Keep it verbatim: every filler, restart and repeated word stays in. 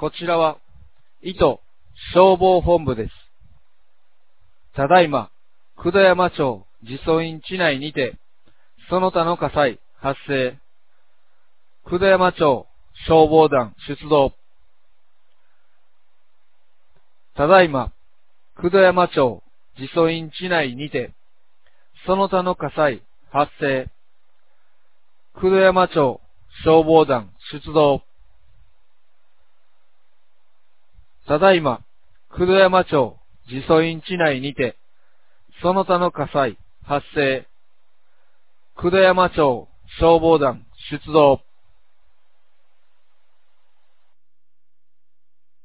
こちらは、伊東消防本部です。ただいま、久土山町自訴院地内にて、その他の火災発生。久土山町消防団出動。ただいま、久土山町自訴院地内にて、その他の火災発生。久土山町消防団出動。ただいま、久土山町自訴院地内にて、その他の火災発生。久土山町消防団出動。